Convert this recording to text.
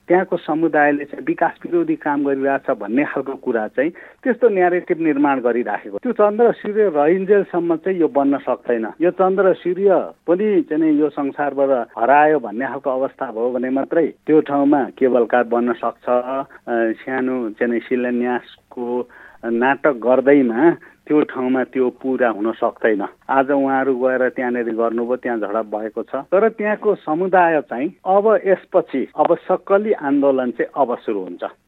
त्यहाँको समुदायले चाहिँ विकास विरोधी काम गरिरहेछ भन्ने खालको कुरा चाहिँ त्यस्तो न्यारेटिभ निर्माण गरिराखेको। त्यो चन्द्र सूर्य रहन्जेलसम्म चाहिँ यो बन्न सक्दैन। यो चन्द्र सूर्य पनि चाहिँ यो संसारबाट हरायो भन्ने खालको अवस्था भयो भने मात्रै त्यो ठाउँमा केबल कार बन्न सक्छ। सानो चाहिँ शिलान्यासको नाटक गर्दैमा त्यो ठाउँमा त्यो पुरा हुन सक्दैन। आज उहाँहरू गएर त्यहाँनिर गर्नुभयो, त्यहाँ झडप भएको छ। तर त्यहाँको समुदाय चाहिँ अब यसपछि अब सक्कली आन्दोलन चाहिँ अब सुरु हुन्छ।